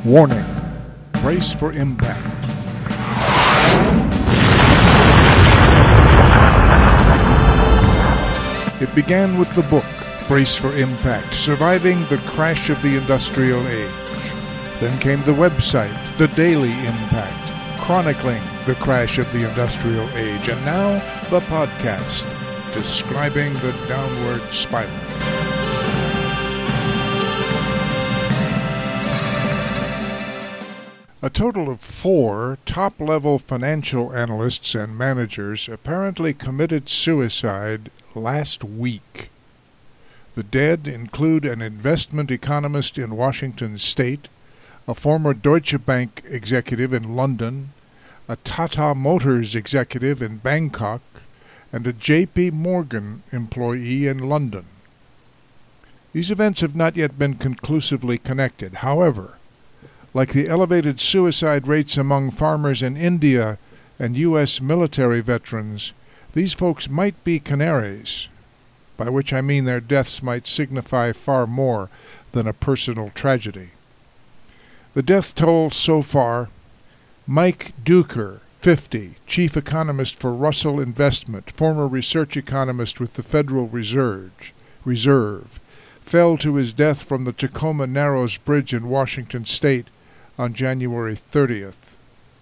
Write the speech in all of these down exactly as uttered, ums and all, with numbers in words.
Warning. Brace for impact. It began with the book, Brace for Impact, Surviving the Crash of the Industrial Age. Then came the website, The Daily Impact, chronicling the crash of the Industrial Age. And now, the podcast, describing the downward spiral. A total of four top-level financial analysts and managers apparently committed suicide last week. The dead include an investment economist in Washington State, a former Deutsche Bank executive in London, a Tata Motors executive in Bangkok, and a J P Morgan employee in London. These events have not yet been conclusively connected. However, like the elevated suicide rates among farmers in India and U S military veterans, these folks might be canaries, by which I mean their deaths might signify far more than a personal tragedy. The death toll so far: Mike Duker, fifty, chief economist for Russell Investment, former research economist with the Federal Reserve, Reserve, fell to his death from the Tacoma Narrows Bridge in Washington State on January thirtieth.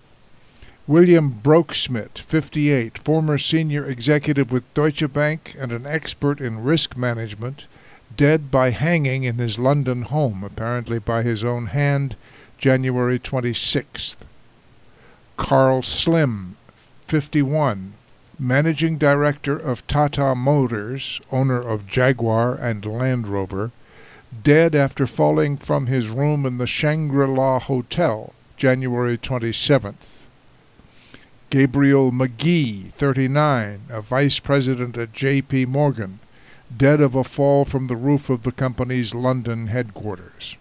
William Broeksmit, fifty-eight, former senior executive with Deutsche Bank and an expert in risk management, dead by hanging in his London home, apparently by his own hand, January twenty-sixth. Carl Slim, fifty-one, managing director of Tata Motors, owner of Jaguar and Land Rover, dead after falling from his room in the Shangri-La Hotel, January twenty-seventh. Gabriel McGee, thirty-nine, a vice president at J P Morgan, dead of a fall from the roof of the company's London headquarters.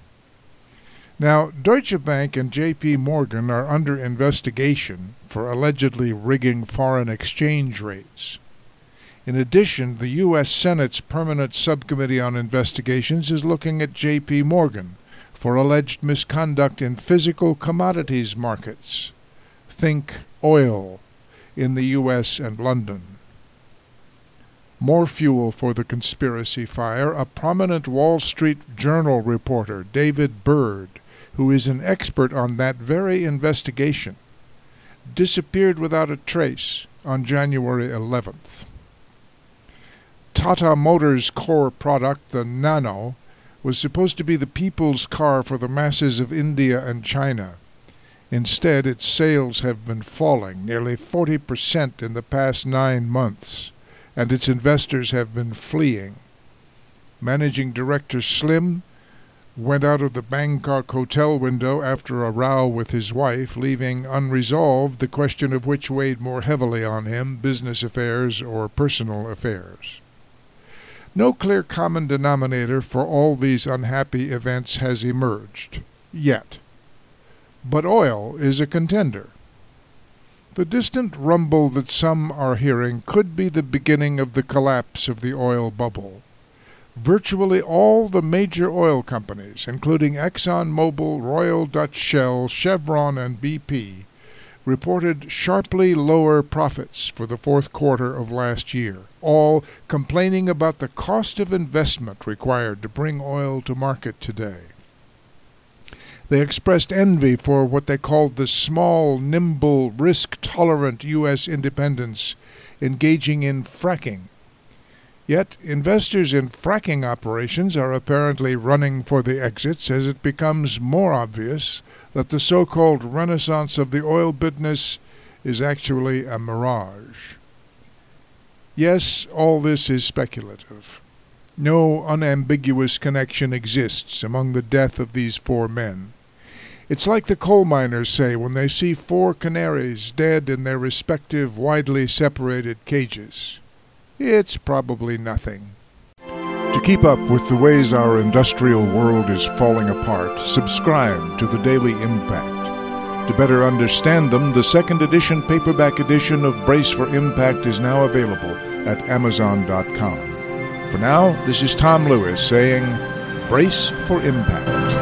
Now, Deutsche Bank and J P Morgan are under investigation for allegedly rigging foreign exchange rates. In addition, the U S Senate's Permanent Subcommittee on Investigations is looking at J P Morgan for alleged misconduct in physical commodities markets. Think oil in the U S and London. More fuel for the conspiracy fire: a prominent Wall Street Journal reporter, David Bird, who is an expert on that very investigation, disappeared without a trace on January eleventh. Tata Motors' core product, the Nano, was supposed to be the people's car for the masses of India and China. Instead, its sales have been falling nearly forty percent in the past nine months, and its investors have been fleeing. Managing Director Slim went out of the Bangkok hotel window after a row with his wife, leaving unresolved the question of which weighed more heavily on him, business affairs or personal affairs. No clear common denominator for all these unhappy events has emerged, yet. But oil is a contender. The distant rumble that some are hearing could be the beginning of the collapse of the oil bubble. Virtually all the major oil companies, including ExxonMobil, Royal Dutch Shell, Chevron, and B P, reported sharply lower profits for the fourth quarter of last year, all complaining about the cost of investment required to bring oil to market today. They expressed envy for what they called the small, nimble, risk-tolerant U S independents engaging in fracking. Yet investors in fracking operations are apparently running for the exits as it becomes more obvious that the so-called renaissance of the oil business is actually a mirage. Yes, all this is speculative. No unambiguous connection exists among the death of these four men. It's like the coal miners say when they see four canaries dead in their respective widely separated cages. It's probably nothing. To keep up with the ways our industrial world is falling apart, subscribe to the Daily Impact. To better understand them, the second edition paperback edition of Brace for Impact is now available at amazon dot com. For now, this is Tom Lewis saying, Brace for Impact.